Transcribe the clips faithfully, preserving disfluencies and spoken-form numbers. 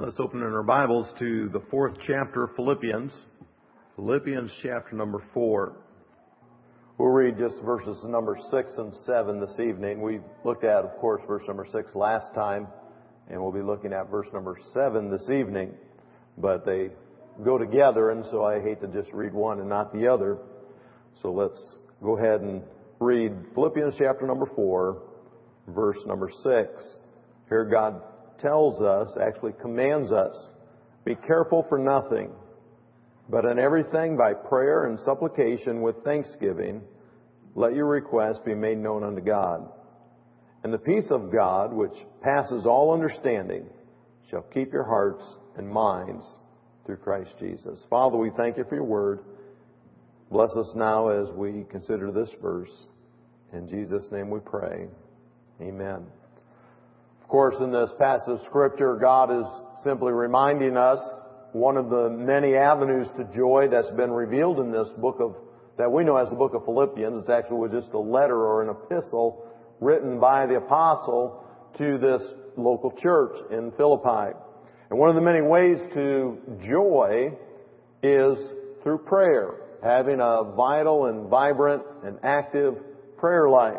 Let's open in our Bibles to the fourth chapter of Philippians. Philippians chapter number four. We'll read just verses number six and seven this evening. We looked at, of course, verse number six last time, and we'll be looking at verse number seven this evening. But they go together, and so I hate to just read one and not the other. So let's go ahead and read Philippians chapter number four, verse number six. Here God tells us, actually commands us, be careful for nothing, but in everything by prayer and supplication with thanksgiving, let your requests be made known unto God. And the peace of God, which passes all understanding, shall keep your hearts and minds through Christ Jesus. Father, we thank you for your word. Bless us now as we consider this verse. In Jesus' name we pray. Amen. Of course, in this passage of Scripture, God is simply reminding us one of the many avenues to joy that's been revealed in this book of, that we know as the book of Philippians. It's actually just a letter or an epistle written by the apostle to this local church in Philippi. And one of the many ways to joy is through prayer, having a vital and vibrant and active prayer life.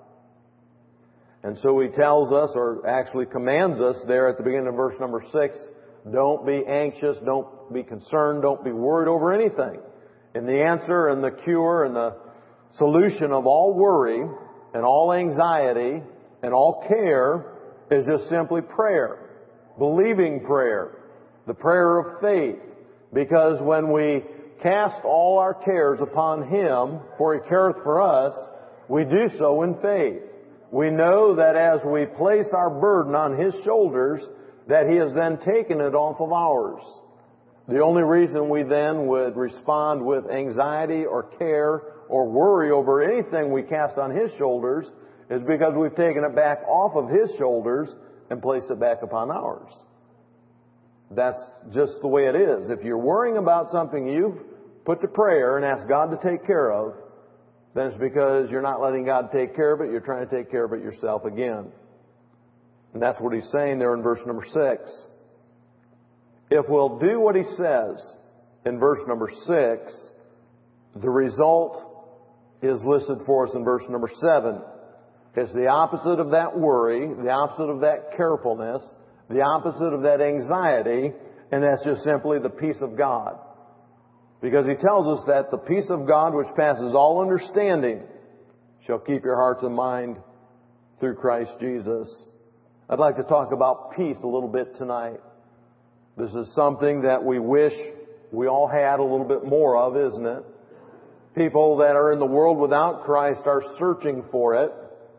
And so he tells us, or actually commands us there at the beginning of verse number six, don't be anxious, don't be concerned, don't be worried over anything. And the answer and the cure and the solution of all worry and all anxiety and all care is just simply prayer. Believing prayer. The prayer of faith. Because when we cast all our cares upon Him, for He careth for us, we do so in faith. We know that as we place our burden on His shoulders, that He has then taken it off of ours. The only reason we then would respond with anxiety or care or worry over anything we cast on His shoulders is because we've taken it back off of His shoulders and placed it back upon ours. That's just the way it is. If you're worrying about something you've put to prayer and asked God to take care of, then it's because you're not letting God take care of it. You're trying to take care of it yourself again. And that's what he's saying there in verse number six. If we'll do what he says in verse number six, the result is listed for us in verse number seven. It's the opposite of that worry, the opposite of that carefulness, the opposite of that anxiety, and that's just simply the peace of God. Because he tells us that the peace of God, which passes all understanding, shall keep your hearts and mind through Christ Jesus. I'd like to talk about peace a little bit tonight. This is something that we wish we all had a little bit more of, isn't it? People that are in the world without Christ are searching for it.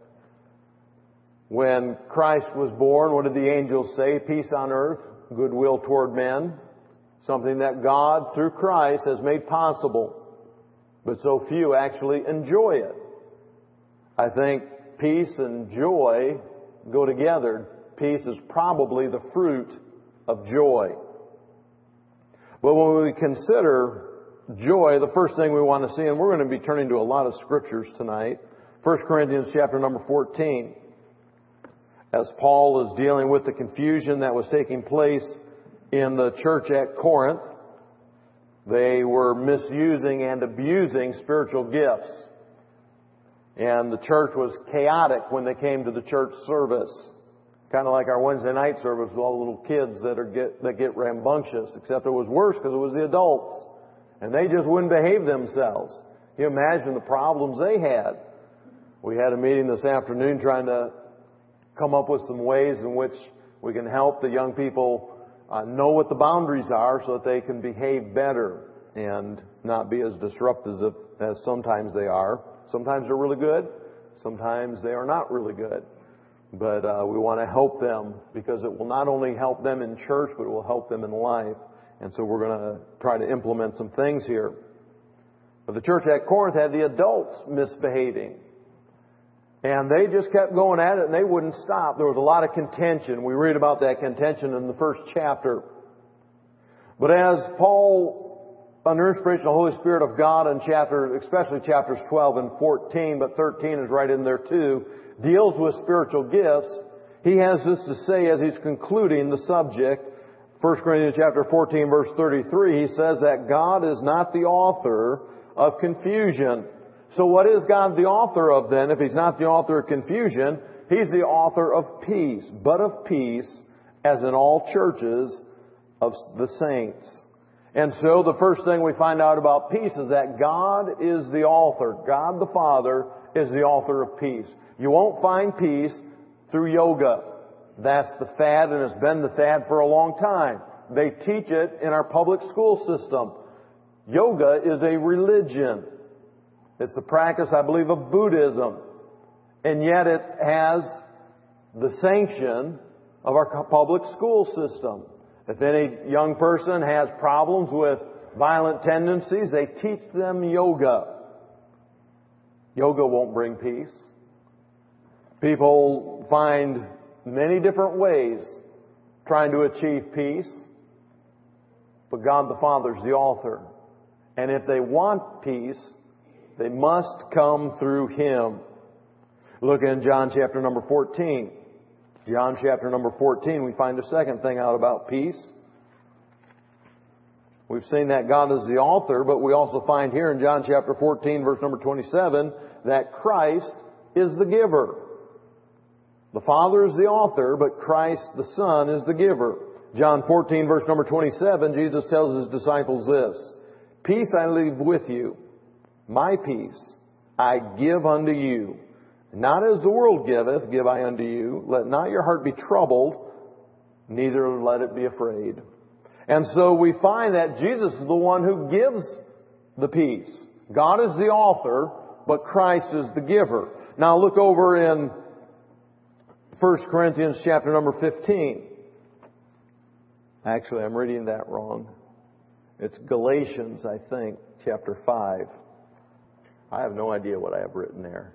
When Christ was born, what did the angels say? Peace on earth, goodwill toward men. Something that God, through Christ, has made possible. But so few actually enjoy it. I think peace and joy go together. Peace is probably the fruit of joy. But when we consider joy, the first thing we want to see, and we're going to be turning to a lot of scriptures tonight, First Corinthians chapter number fourteen. As Paul is dealing with the confusion that was taking place in the church at Corinth, they were misusing and abusing spiritual gifts. And the church was chaotic when they came to the church service. Kind of like our Wednesday night service with all the little kids that are get, that get rambunctious, except it was worse because it was the adults. And they just wouldn't behave themselves. Can you imagine the problems they had? We had a meeting this afternoon trying to come up with some ways in which we can help the young people uh, know what the boundaries are so that they can behave better and not be as disruptive as sometimes they are. Sometimes they're really good. Sometimes they are not really good. But uh, we want to help them because it will not only help them in church, but it will help them in life. And so we're going to try to implement some things here. But the church at Corinth had the adults misbehaving. And they just kept going at it and they wouldn't stop. There was a lot of contention. We read about that contention in the first chapter. But as Paul, under inspiration of the Holy Spirit of God in chapter, especially chapters twelve and fourteen, but thirteen is right in there too, deals with spiritual gifts, he has this to say as he's concluding the subject First Corinthians chapter fourteen, verse thirty-three, he says that God is not the author of confusion. So what is God the author of then? If He's not the author of confusion, He's the author of peace, but of peace, as in all churches of the saints. And so the first thing we find out about peace is that God is the author. God the Father is the author of peace. You won't find peace through yoga. That's the fad, and it's been the fad for a long time. They teach it in our public school system. Yoga is a religion. It's the practice, I believe, of Buddhism. And yet it has the sanction of our public school system. If any young person has problems with violent tendencies, they teach them yoga. Yoga won't bring peace. People find many different ways trying to achieve peace. But God the Father is the author. And if they want peace, they must come through Him. Look in John chapter number fourteen. John chapter number fourteen, we find a second thing out about peace. We've seen that God is the author, but we also find here in John chapter fourteen, verse number twenty-seven, that Christ is the giver. The Father is the author, but Christ the Son is the giver. John fourteen, verse number twenty-seven, Jesus tells His disciples this, "Peace I leave with you, my peace I give unto you. Not as the world giveth, give I unto you. Let not your heart be troubled, neither let it be afraid." And so we find that Jesus is the one who gives the peace. God is the author, but Christ is the giver. Now look over in First Corinthians chapter number fifteen. Actually, I'm reading that wrong. It's Galatians, I think, chapter five. I have no idea what I have written there.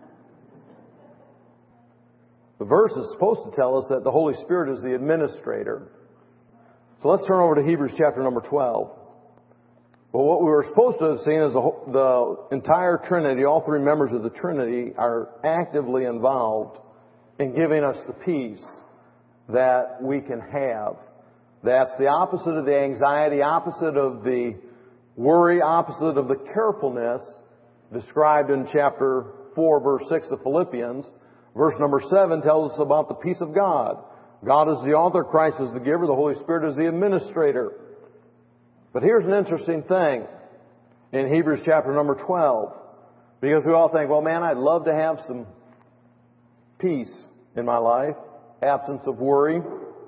The verse is supposed to tell us that the Holy Spirit is the administrator. So let's turn over to Hebrews chapter number twelve. Well, what we were supposed to have seen is the, whole, the entire Trinity, all three members of the Trinity, are actively involved in giving us the peace that we can have. That's the opposite of the anxiety, opposite of the worry, opposite of the carefulness described in chapter four, verse six of Philippians. Verse number seven tells us about the peace of God. God is the author, Christ is the giver, the Holy Spirit is the administrator. But here's an interesting thing in Hebrews chapter number twelve. Because we all think, well, man, I'd love to have some peace in my life, absence of worry.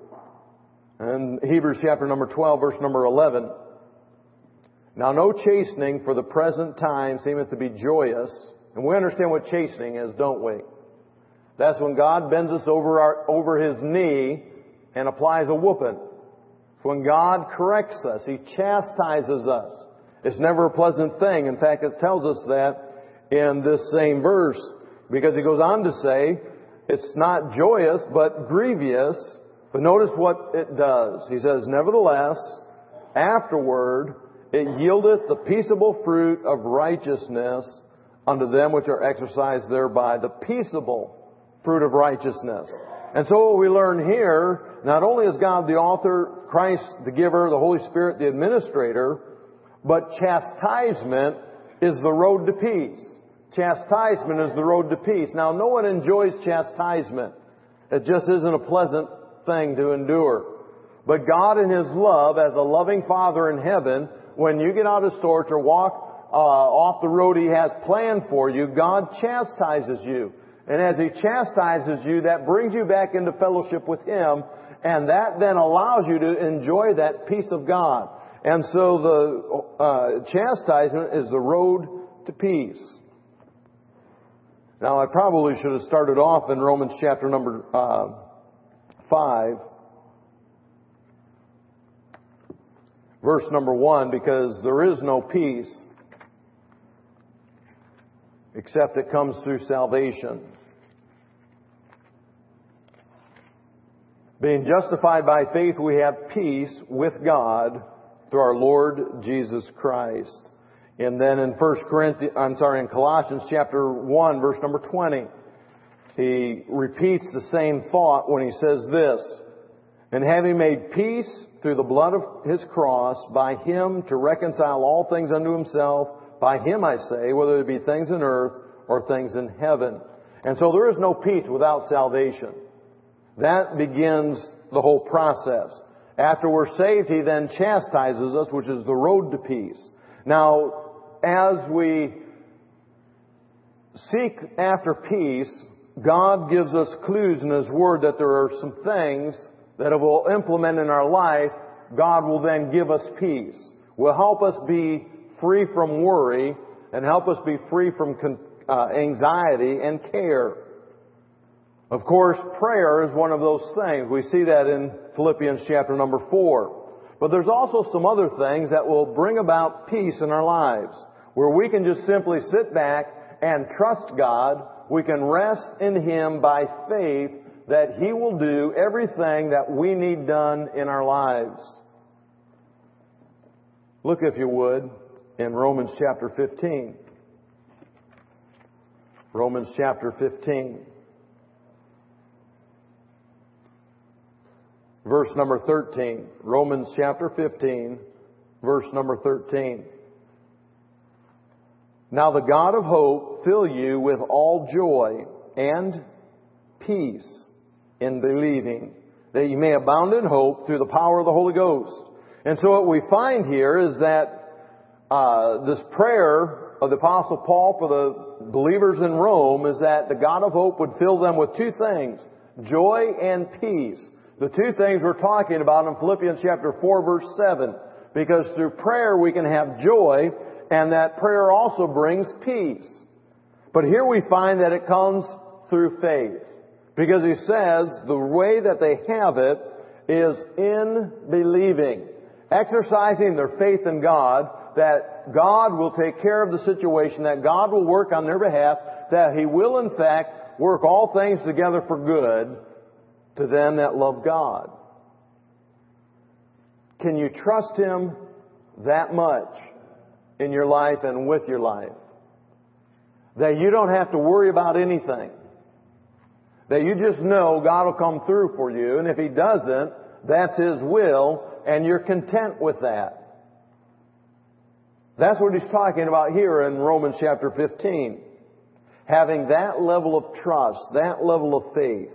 And Hebrews chapter number twelve, verse number eleven. "Now no chastening for the present time seemeth to be joyous." And we understand what chastening is, don't we? That's when God bends us over our, over His knee and applies a whooping. It's when God corrects us. He chastises us. It's never a pleasant thing. In fact, it tells us that in this same verse, because He goes on to say, it's not joyous, but grievous. But notice what it does. He says, "Nevertheless, afterward, it yieldeth the peaceable fruit of righteousness unto them which are exercised thereby." The peaceable fruit of righteousness. And so what we learn here, not only is God the author, Christ the giver, the Holy Spirit the administrator, but chastisement is the road to peace. Chastisement is the road to peace. Now, no one enjoys chastisement. It just isn't a pleasant thing to endure. But God in His love, as a loving Father in heaven, when you get out of sorts or walk uh, off the road He has planned for you, God chastises you. And as He chastises you, that brings you back into fellowship with Him, and that then allows you to enjoy that peace of God. And so the uh, chastisement is the road to peace. Now, I probably should have started off in Romans chapter number uh, five, verse number one, because there is no peace except it comes through salvation. Being justified by faith, we have peace with God through our Lord Jesus Christ. And then in First Corinthians, I'm sorry, in Colossians chapter one, verse number twenty, he repeats the same thought when he says this, And having made peace through the blood of His cross, by Him to reconcile all things unto Himself, by Him I say, whether it be things in earth or things in heaven. And so there is no peace without salvation. That begins the whole process. After we're saved, He then chastises us, which is the road to peace. Now, as we seek after peace, God gives us clues in His Word that there are some things that if we'll implement in our life, God will then give us peace. Will help us be free from worry and help us be free from con- uh, anxiety and care. Of course, prayer is one of those things. We see that in Philippians chapter number four. But there's also some other things that will bring about peace in our lives, where we can just simply sit back and trust God. We can rest in Him by faith that He will do everything that we need done in our lives. Look, if you would, in Romans chapter fifteen. Romans chapter fifteen. Verse number thirteen. Romans chapter fifteen, verse number thirteen. Now the God of hope fill you with all joy and peace in believing, that you may abound in hope through the power of the Holy Ghost. And so what we find here is that uh, this prayer of the Apostle Paul for the believers in Rome is that the God of hope would fill them with two things, joy and peace. The two things we're talking about in Philippians chapter four, verse seven. Because through prayer we can have joy, and that prayer also brings peace. But here we find that it comes through faith. Because he says the way that they have it is in believing. Exercising their faith in God, that God will take care of the situation, that God will work on their behalf, that He will in fact work all things together for good to them that love God. Can you trust Him that much in your life and with your life? That you don't have to worry about anything. That you just know God will come through for you, and if He doesn't, that's His will, and you're content with that. That's what he's talking about here in Romans chapter fifteen. Having that level of trust, that level of faith.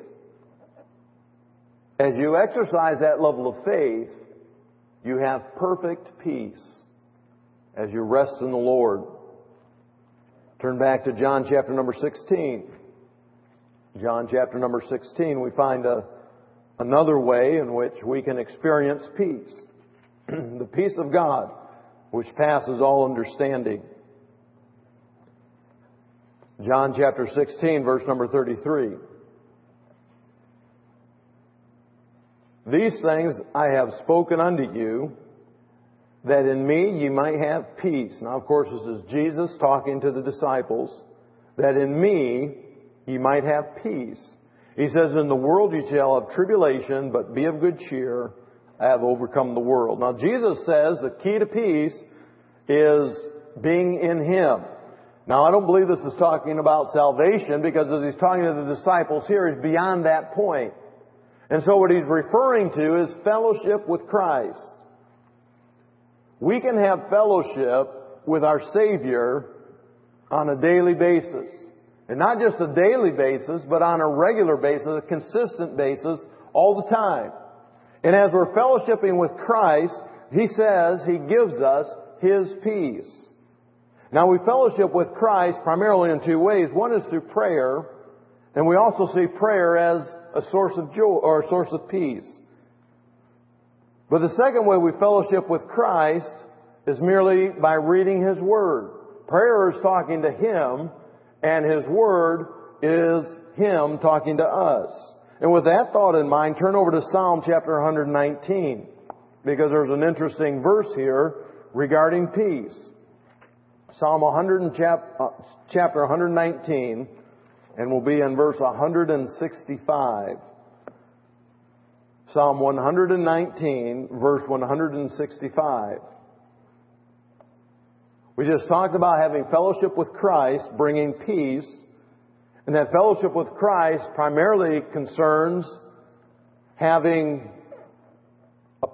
As you exercise that level of faith, you have perfect peace as you rest in the Lord. Turn back to John chapter number sixteen. John chapter number sixteen, we find a, another way in which we can experience peace. The peace of God, which passes all understanding. John chapter sixteen, verse number thirty-three. These things I have spoken unto you, that in me ye might have peace. Now, of course, this is Jesus talking to the disciples. That in me ye might have peace. He says, in the world ye shall have tribulation, but be of good cheer. I have overcome the world. Now, Jesus says the key to peace is being in Him. Now, I don't believe this is talking about salvation, because as He's talking to the disciples here, He's beyond that point. And so what He's referring to is fellowship with Christ. We can have fellowship with our Savior on a daily basis. And not just a daily basis, but on a regular basis, a consistent basis, all the time. And as we're fellowshipping with Christ, He says He gives us His peace. Now, we fellowship with Christ primarily in two ways. One is through prayer, and we also see prayer as a source of joy or a source of peace. But the second way we fellowship with Christ is merely by reading His Word. Prayer is talking to Him, and His Word is Him talking to us. And with that thought in mind, turn over to Psalm chapter one nineteen, because there's an interesting verse here regarding peace. Psalm one hundred, chapter one nineteen, and we'll be in verse one sixty-five. Psalm one nineteen, verse one sixty-five. We just talked about having fellowship with Christ, bringing peace. And that fellowship with Christ primarily concerns having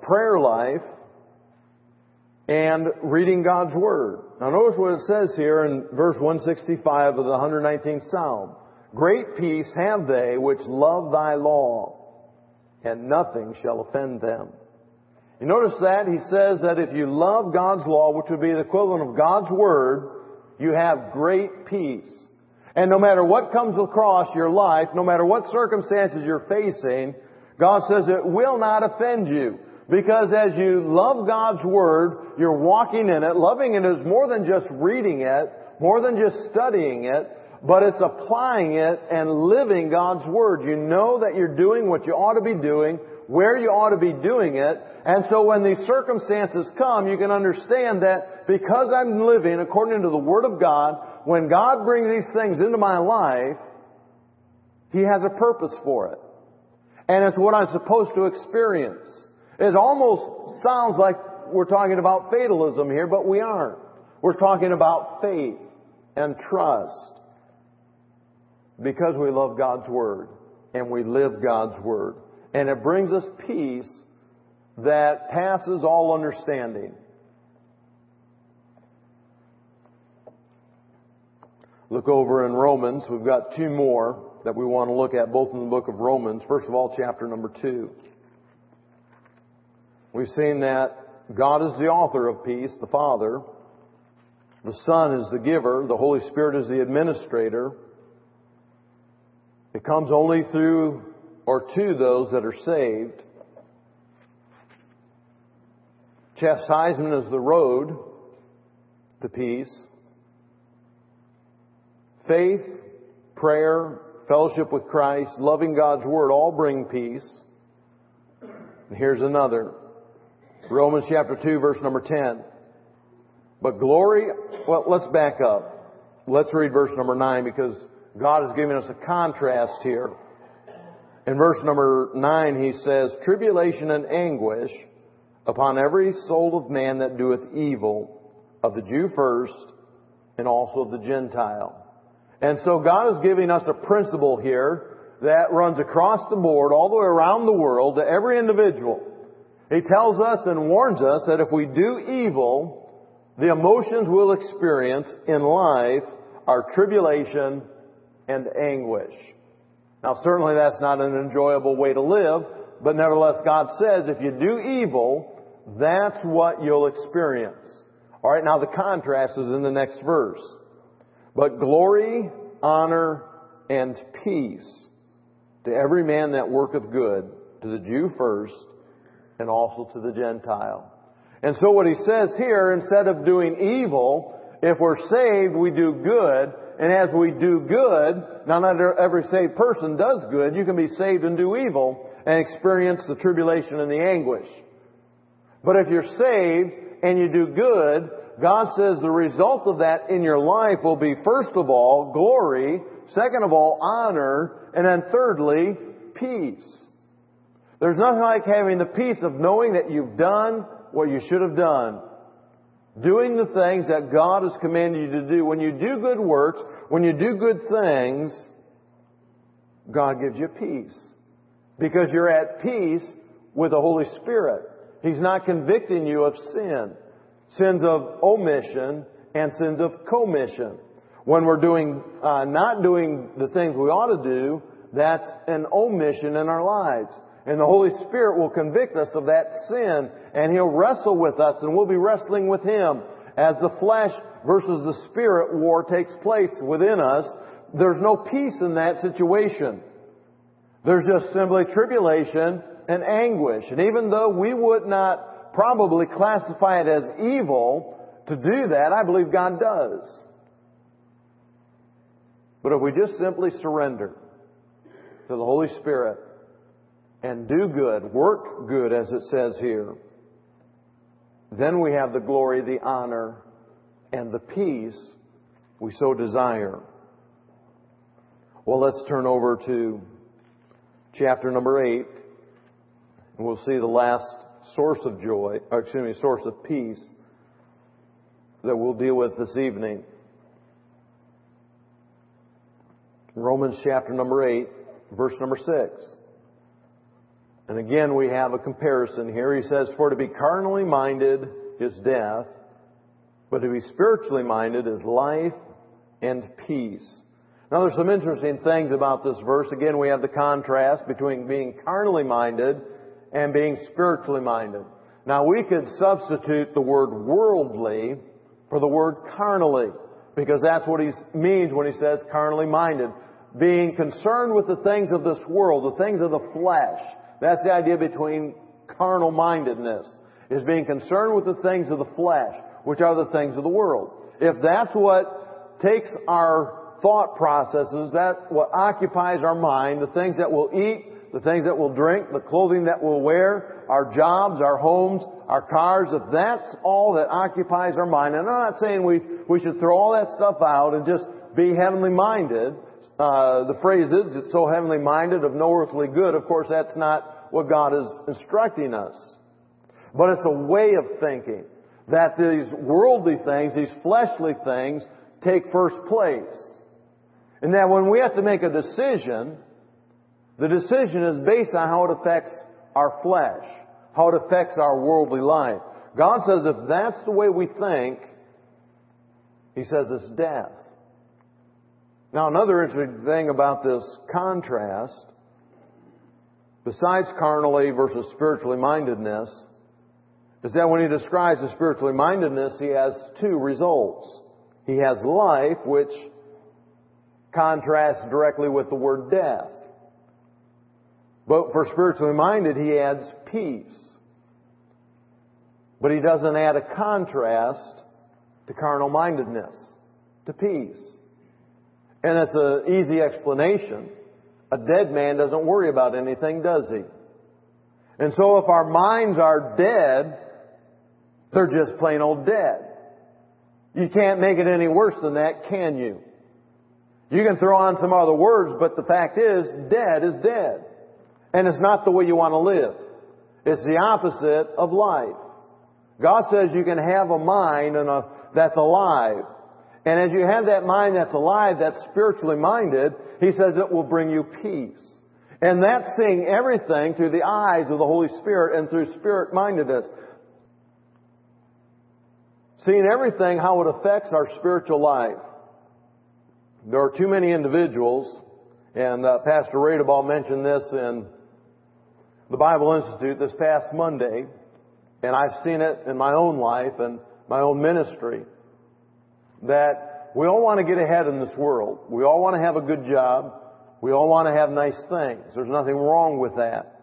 prayer life, and reading God's Word. Now notice what it says here in verse one sixty-five of the one hundred nineteenth Psalm. Great peace have they which love thy law, and nothing shall offend them. You notice that? He says that if you love God's law, which would be the equivalent of God's Word, you have great peace. And no matter what comes across your life, no matter what circumstances you're facing, God says it will not offend you. Because as you love God's Word, you're walking in it. Loving it is more than just reading it, more than just studying it, but it's applying it and living God's Word. You know that you're doing what you ought to be doing, where you ought to be doing it. And so when these circumstances come, you can understand that because I'm living according to the Word of God, when God brings these things into my life, He has a purpose for it. And it's what I'm supposed to experience. It almost sounds like we're talking about fatalism here, but we aren't. We're talking about faith and trust. Because we love God's Word and we live God's Word. And it brings us peace that passes all understanding. Look over in Romans. We've got two more that we want to look at, both in the book of Romans. First of all, chapter number two. We've seen that God is the author of peace, the Father. The Son is the giver. The Holy Spirit is the administrator. It comes only through or to those that are saved. Chastisement is the road to peace. Faith, prayer, fellowship with Christ, loving God's Word all bring peace. And here's another. Romans chapter two, verse number ten. But glory, well, let's back up. Let's read verse number nine because God is giving us a contrast here. In verse number nine, He says, tribulation and anguish upon every soul of man that doeth evil, of the Jew first, and also of the Gentile. And so God is giving us a principle here that runs across the board, all the way around the world, to every individual. He tells us and warns us that if we do evil, the emotions we'll experience in life are tribulation and anguish. Now certainly that's not an enjoyable way to live, but nevertheless God says if you do evil, that's what you'll experience. Alright, now the contrast is in the next verse. But glory, honor, and peace to every man that worketh good, to the Jew first, and also to the Gentile. And so what he says here, instead of doing evil, if we're saved, we do good. And as we do good, now not every saved person does good. You can be saved and do evil and experience the tribulation and the anguish. But if you're saved and you do good, God says the result of that in your life will be, first of all, glory, second of all, honor, and then thirdly, peace. There's nothing like having the peace of knowing that you've done what you should have done. Doing the things that God has commanded you to do. When you do good works, when you do good things, God gives you peace. Because you're at peace with the Holy Spirit. He's not convicting you of sin. Sins of omission and sins of commission. When we're doing, uh, not doing the things we ought to do, that's an omission in our lives. And the Holy Spirit will convict us of that sin, and He'll wrestle with us, and we'll be wrestling with Him. As the flesh versus the Spirit war takes place within us, there's no peace in that situation. There's just simply tribulation and anguish. And even though we would not probably classify it as evil to do that, I believe God does. But if we just simply surrender to the Holy Spirit and do good, work good as it says here, then we have the glory, the honor, and the peace we so desire. Well, let's turn over to chapter number eight, and we'll see the last source of joy, or excuse me, source of peace that we'll deal with this evening. Romans chapter number eight, verse number six. And again, we have a comparison here. He says, for to be carnally minded is death, but to be spiritually minded is life and peace. Now, there's some interesting things about this verse. Again, we have the contrast between being carnally minded and being spiritually minded. Now, we could substitute the word worldly for the word carnally, because that's what he means when he says carnally minded. Being concerned with the things of this world, the things of the flesh. That's the idea between carnal mindedness, is being concerned with the things of the flesh, which are the things of the world. If that's what takes our thought processes, that what occupies our mind, the things that we'll eat, the things that we'll drink, the clothing that we'll wear, our jobs, our homes, our cars, if that's all that occupies our mind, and I'm not saying we, we should throw all that stuff out and just be heavenly minded. Uh, the phrase is, it's so heavenly minded of no earthly good. Of course, that's not what God is instructing us. But it's a way of thinking that these worldly things, these fleshly things, take first place. And that when we have to make a decision, the decision is based on how it affects our flesh, how it affects our worldly life. God says if that's the way we think, He says it's death. Now, another interesting thing about this contrast, besides carnally versus spiritually mindedness, is that when He describes the spiritually mindedness, He has two results. He has life, which contrasts directly with the word death. But for spiritually minded, He adds peace. But He doesn't add a contrast to carnal mindedness, to peace. And it's an easy explanation. A dead man doesn't worry about anything, does he? And so if our minds are dead, they're just plain old dead. You can't make it any worse than that, can you? You can throw on some other words, but the fact is, dead is dead. And it's not the way you want to live. It's the opposite of life. God says you can have a mind and a, that's alive. And as you have that mind that's alive, that's spiritually minded, He says it will bring you peace. And that's seeing everything through the eyes of the Holy Spirit and through spirit-mindedness. Seeing everything, how it affects our spiritual life. There are too many individuals, and uh, Pastor Radeball mentioned this in the Bible Institute this past Monday, and I've seen it in my own life and my own ministry, that we all want to get ahead in this world. We all want to have a good job. We all want to have nice things. There's nothing wrong with that.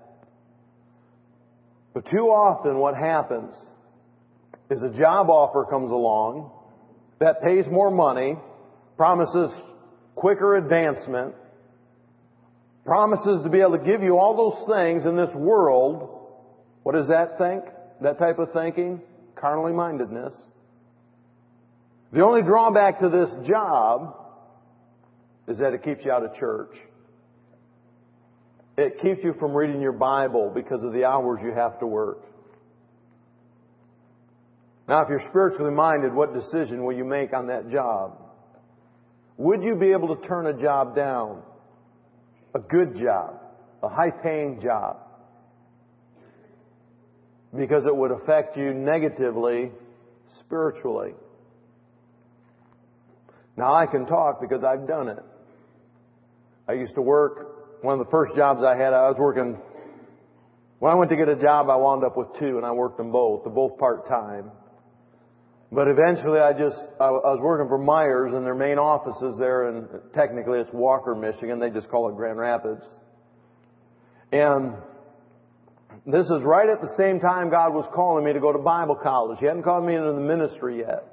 But too often what happens is a job offer comes along that pays more money, promises quicker advancement, promises to be able to give you all those things in this world. What does that think? That type of thinking? Carnally mindedness. The only drawback to this job is that it keeps you out of church. It keeps you from reading your Bible because of the hours you have to work. Now, if you're spiritually minded, what decision will you make on that job? Would you be able to turn a job down? A good job, a high-paying job, because it would affect you negatively spiritually. Now, I can talk because I've done it. I used to work, one of the first jobs I had, I was working, when I went to get a job, I wound up with two, and I worked them both. They're both part-time. But eventually I just, I was working for Myers, and their main office is there, and technically it's Walker, Michigan. They just call it Grand Rapids. And this is right at the same time God was calling me to go to Bible college. He hadn't called me into the ministry yet.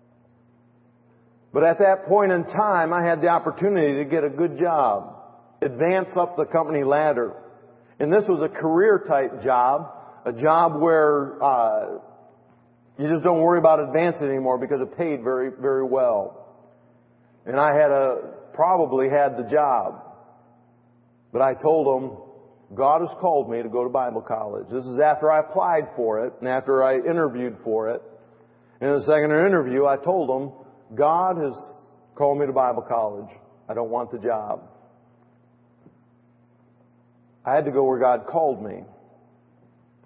But at that point in time, I had the opportunity to get a good job, advance up the company ladder. And this was a career-type job, a job where uh, you just don't worry about advancing anymore because it paid very, very well. And I had a probably had the job. But I told them, God has called me to go to Bible college. This is after I applied for it and after I interviewed for it. In the second interview, I told them, God has called me to Bible college. I don't want the job. I had to go where God called me.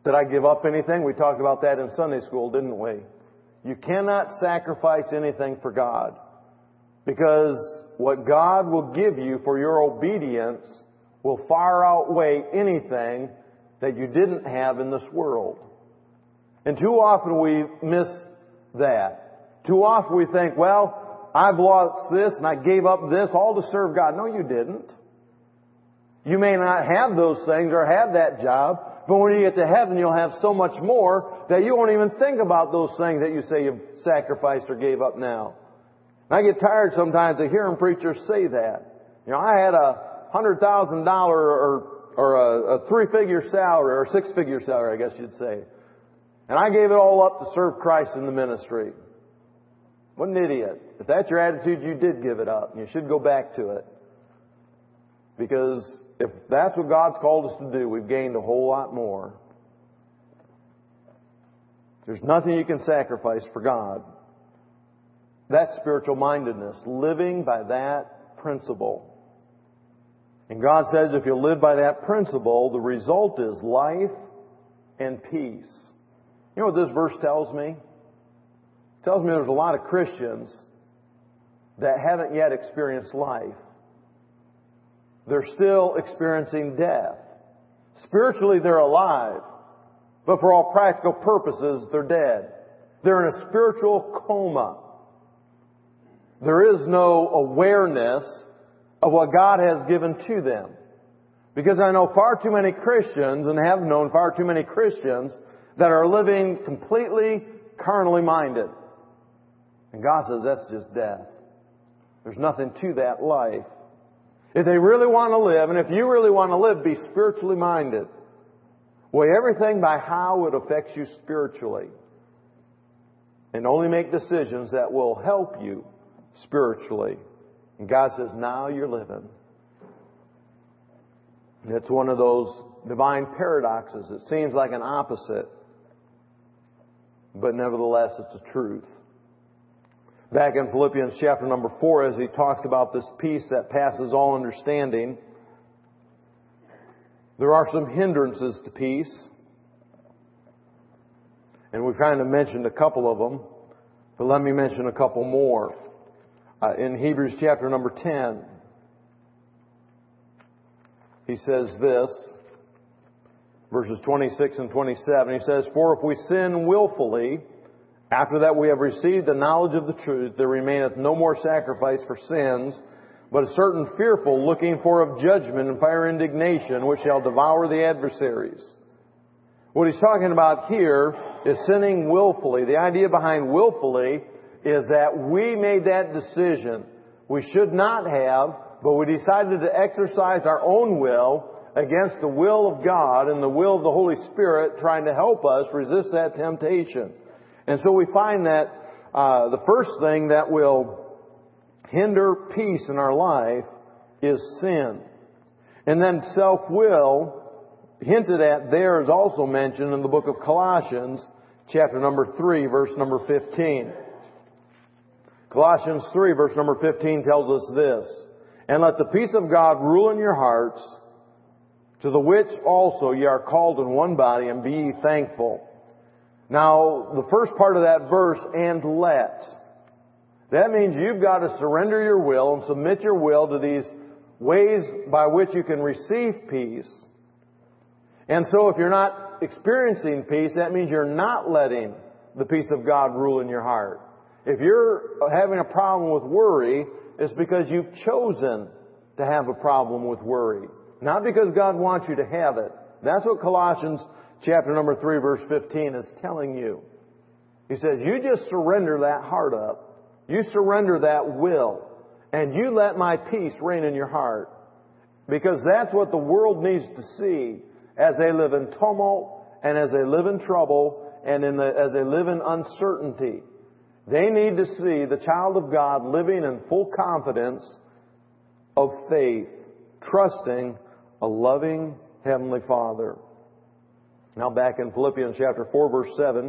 Did I give up anything? We talked about that in Sunday school, didn't we? You cannot sacrifice anything for God, because what God will give you for your obedience will far outweigh anything that you didn't have in this world. And too often we miss that. Too often we think, well, I've lost this and I gave up this all to serve God. No, you didn't. You may not have those things or have that job, but when you get to heaven, you'll have so much more that you won't even think about those things that you say you've sacrificed or gave up now. And I get tired sometimes of hearing preachers say that. You know, I had a hundred thousand dollar or or a, a three-figure salary or a six-figure salary, I guess you'd say, and I gave it all up to serve Christ in the ministry. What an idiot! If that's your attitude, you did give it up. You should go back to it, because if that's what God's called us to do, we've gained a whole lot more. There's nothing you can sacrifice for God. That's spiritual mindedness, living by that principle. And God says if you live by that principle, the result is life and peace. You know what this verse tells me? It tells me there's a lot of Christians that haven't yet experienced life. They're still experiencing death. Spiritually, they're alive, but for all practical purposes, they're dead. They're in a spiritual coma. There is no awareness of what God has given to them. Because I know far too many Christians, and have known far too many Christians, that are living completely carnally minded. And God says that's just death. There's nothing to that life. If they really want to live, and if you really want to live, be spiritually minded. Weigh everything by how it affects you spiritually. And only make decisions that will help you spiritually. And God says, now you're living. And it's one of those divine paradoxes. It seems like an opposite, but nevertheless it's a truth. Back in Philippians chapter number four, as he talks about this peace that passes all understanding, there are some hindrances to peace. And we've kind of mentioned a couple of them, but let me mention a couple more. Uh, in Hebrews chapter number ten, he says this, verses twenty-six and twenty-seven. He says, for if we sin willfully, after that we have received the knowledge of the truth, there remaineth no more sacrifice for sins, but a certain fearful looking for of judgment and fire indignation, which shall devour the adversaries. What he's talking about here is sinning willfully. The idea behind willfully is that we made that decision. We should not have, but we decided to exercise our own will against the will of God and the will of the Holy Spirit, trying to help us resist that temptation. And so we find that uh, the first thing that will hinder peace in our life is sin. And then self-will, hinted at there, is also mentioned in the book of Colossians, chapter number three, verse number fifteen. Colossians three, verse number fifteen tells us this, and let the peace of God rule in your hearts, to the which also ye are called in one body, and be ye thankful. Now, the first part of that verse, and let, that means you've got to surrender your will and submit your will to these ways by which you can receive peace. And so if you're not experiencing peace, that means you're not letting the peace of God rule in your heart. If you're having a problem with worry, it's because you've chosen to have a problem with worry. Not because God wants you to have it. That's what Colossians chapter number three, verse fifteen is telling you. He says, you just surrender that heart up. You surrender that will. And you let my peace reign in your heart. Because that's what the world needs to see as they live in tumult and as they live in trouble and in the, as they live in uncertainty. They need to see the child of God living in full confidence of faith, trusting a loving Heavenly Father. Now back in Philippians chapter four, verse seven,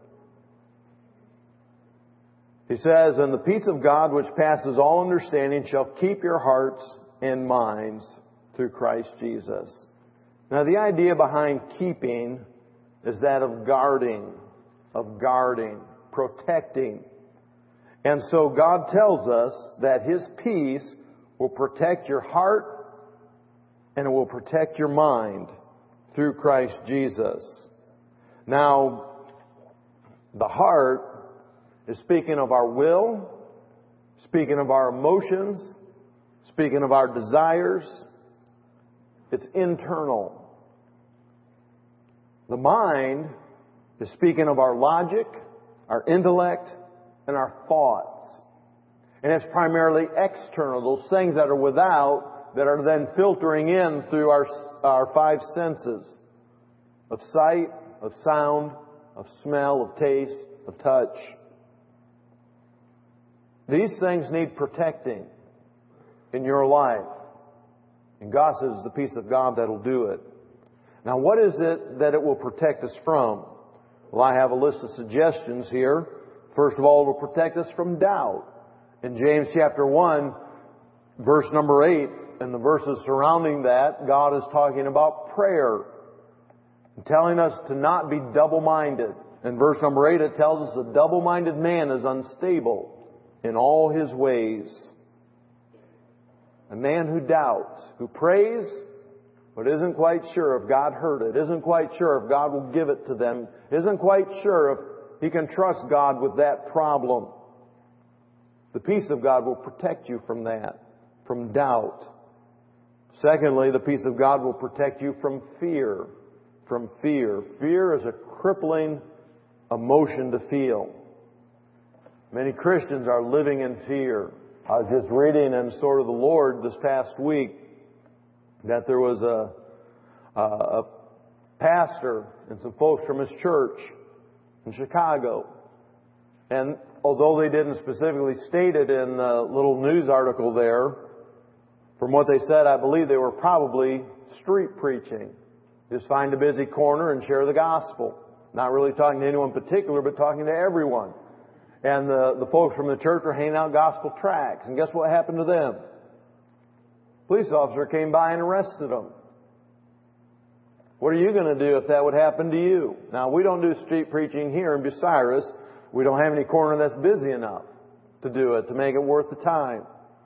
he says, and the peace of God which passes all understanding shall keep your hearts and minds through Christ Jesus. Now the idea behind keeping is that of guarding, of guarding, protecting. And so God tells us that His peace will protect your heart and it will protect your mind through Christ Jesus. Now, the heart is speaking of our will, speaking of our emotions, speaking of our desires. It's internal. The mind is speaking of our logic, our intellect, and our thoughts. And it's primarily external, those things that are without that are then filtering in through our, our five senses of sight, of sound, of smell, of taste, of touch. These things need protecting in your life. And God says it's the peace of God that'll do it. Now, what is it that it will protect us from? Well, I have a list of suggestions here. First of all, it will protect us from doubt. In James chapter one, verse number eight, and the verses surrounding that, God is talking about prayer, and telling us to not be double-minded. In verse number eight, it tells us a double-minded man is unstable in all his ways. A man who doubts, who prays, but isn't quite sure if God heard it, isn't quite sure if God will give it to them, isn't quite sure if he can trust God with that problem. The peace of God will protect you from that, from doubt. Secondly, the peace of God will protect you from fear. From fear. Fear is a crippling emotion to feel. Many Christians are living in fear. I was just reading in Sword of the Lord this past week that there was a, a, a pastor and some folks from his church in Chicago. And although they didn't specifically state it in the little news article there, from what they said, I believe they were probably street preaching. Just find a busy corner and share the gospel. Not really talking to anyone in particular, but talking to everyone. And the, the folks from the church were handing out gospel tracts. And guess what happened to them? Police officer came by and arrested them. What are you going to do if that would happen to you? Now, we don't do street preaching here in Bucyrus. We don't have any corner that's busy enough to do it, to make it worth the time.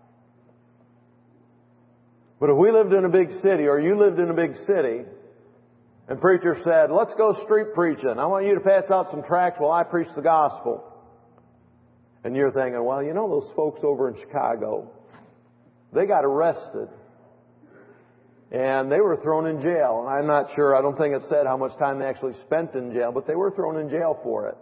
But if we lived in a big city, or you lived in a big city, and preacher said, let's go street preaching. I want you to pass out some tracts while I preach the gospel. And you're thinking, well, you know those folks over in Chicago, they got arrested. And they were thrown in jail. And I'm not sure, I don't think it said how much time they actually spent in jail, but they were thrown in jail for it.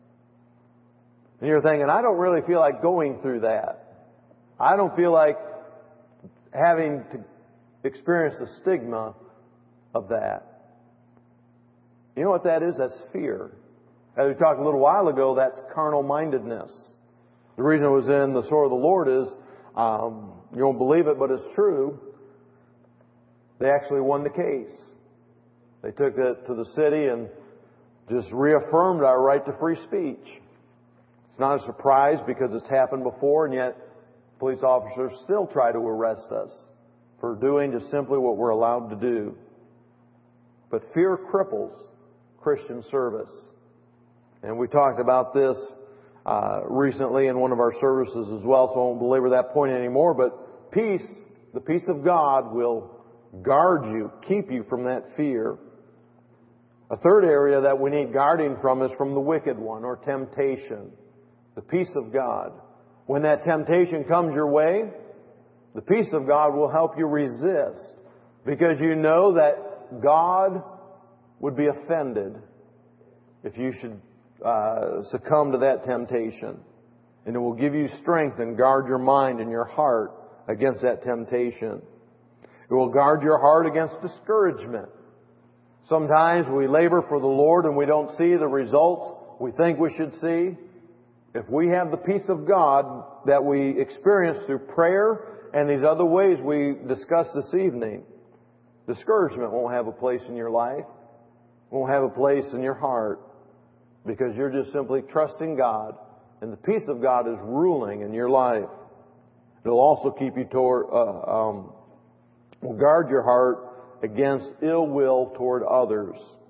And you're thinking, I don't really feel like going through that. I don't feel like having to experience the stigma of that. You know what that is? That's fear. As we talked a little while ago, that's carnal mindedness. The reason it was in the Sword of the Lord is, um, you won't believe it, but it's true. They actually won the case. They took it to the city and just reaffirmed our right to free speech. It's not a surprise because it's happened before, and yet police officers still try to arrest us for doing just simply what we're allowed to do. But fear cripples Christian service. And we talked about this uh, recently in one of our services as well, so I won't belabor that point anymore. But peace, the peace of God will guard you, keep you from that fear. A third area that we need guarding from is from the wicked one, or temptation. The peace of God. When that temptation comes your way, the peace of God will help you resist, because you know that God would be offended if you should uh, succumb to that temptation. And it will give you strength and guard your mind and your heart against that temptation. It will guard your heart against discouragement. Sometimes we labor for the Lord and we don't see the results we think we should see. If we have the peace of God that we experience through prayer and these other ways we discussed this evening, discouragement won't have a place in your life, won't have a place in your heart, because you're just simply trusting God, and the peace of God is ruling in your life. It'll also keep you toward, uh, um, will guard your heart against ill will toward others.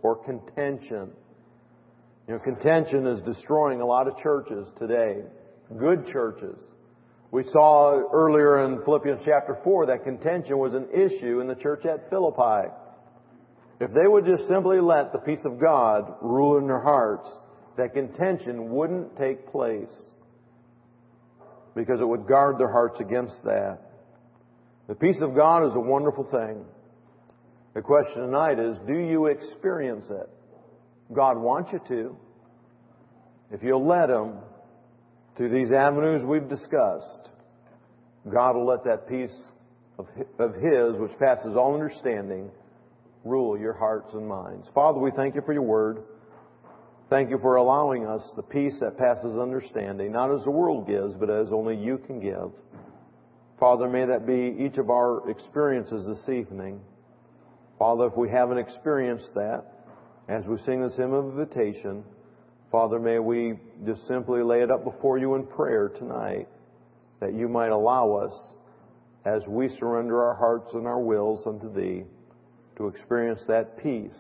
or contention. You know, contention is destroying a lot of churches today. Good churches. We saw earlier in Philippians chapter four that contention was an issue in the church at Philippi. If they would just simply let the peace of God rule in their hearts, that contention wouldn't take place, because it would guard their hearts against that. The peace of God is a wonderful thing. The question tonight is, do you experience it? God wants you to. If you'll let Him, through these avenues we've discussed, God will let that peace of His, which passes all understanding, rule your hearts and minds. Father, we thank You for Your Word. Thank You for allowing us the peace that passes understanding, not as the world gives, but as only You can give. Father, may that be each of our experiences this evening. Father, if we haven't experienced that, as we sing this hymn of invitation, Father, may we just simply lay it up before You in prayer tonight, that You might allow us, as we surrender our hearts and our wills unto Thee, to experience that peace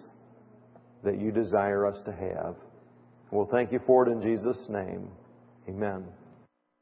that You desire us to have. We'll thank You for it in Jesus' name. Amen.